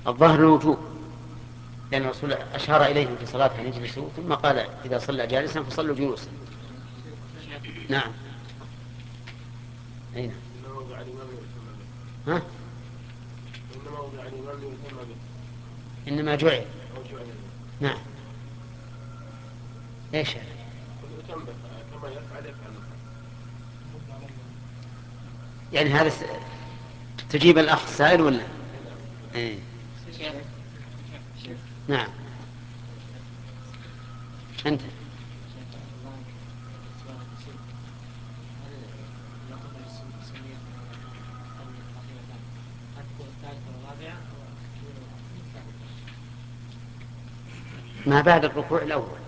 الظاهر الوجوب، لأن الرسول أشار إليهم في صلاة أن يجلسوا، ثم قال إذا صلى جالسا فصلوا جلوسا. نعم. أين؟ ها؟ إنما جعل. نعم. إيش هذا؟ يعني هذا تجيب الأخ السائل ولا؟ إيه. نعم. أنت. ما بعد الركوع الأول.